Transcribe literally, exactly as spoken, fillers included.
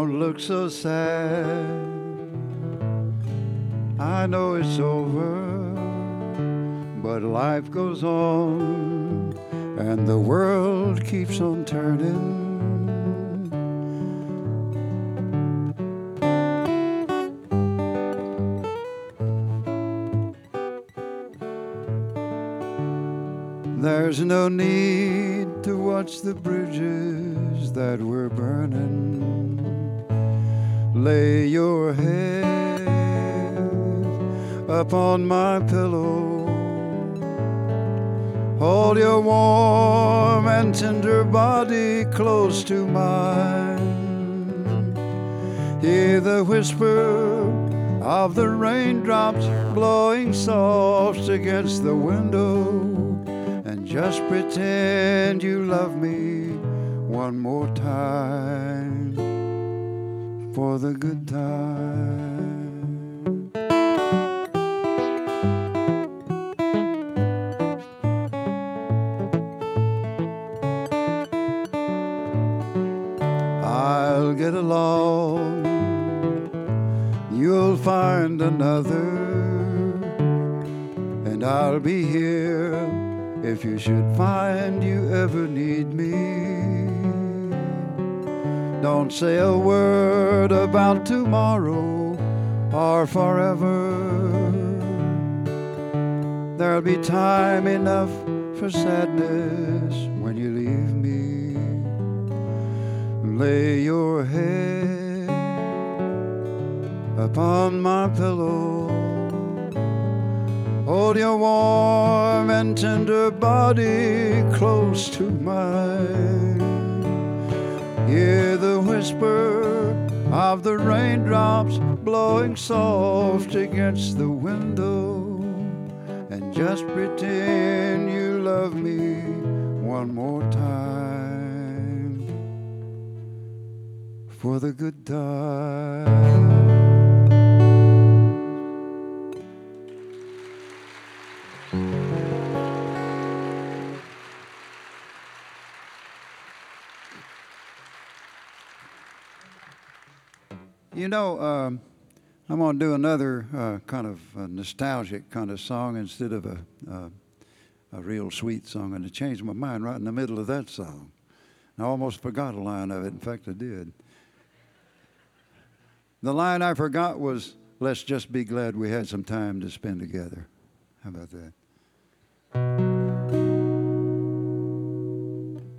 don't look so sad. I know it's over, but life goes on, and the world keeps on turning. There's no need to watch the bridges that we're burning. Lay your head upon my pillow. Hold your warm and tender body close to mine. Hear the whisper of the raindrops blowing soft against the window. And just pretend you love me one more time for the good time. I'll get along, you'll find another, and I'll be here if you should find you ever need me. Don't say a word about tomorrow or forever. There'll be time enough for sadness when you leave me. Lay your head upon my pillow. Hold your warm and tender body close to mine. Hear the whisper of the raindrops blowing soft against the window. And just pretend you love me one more time for the good time. You know, um, I'm going to do another uh, kind of uh, nostalgic kind of song instead of a, uh, a real sweet song. And I changed my mind right in the middle of that song. I almost forgot a line of it. In fact, I did. The line I forgot was, "Let's just be glad we had some time to spend together." How about that?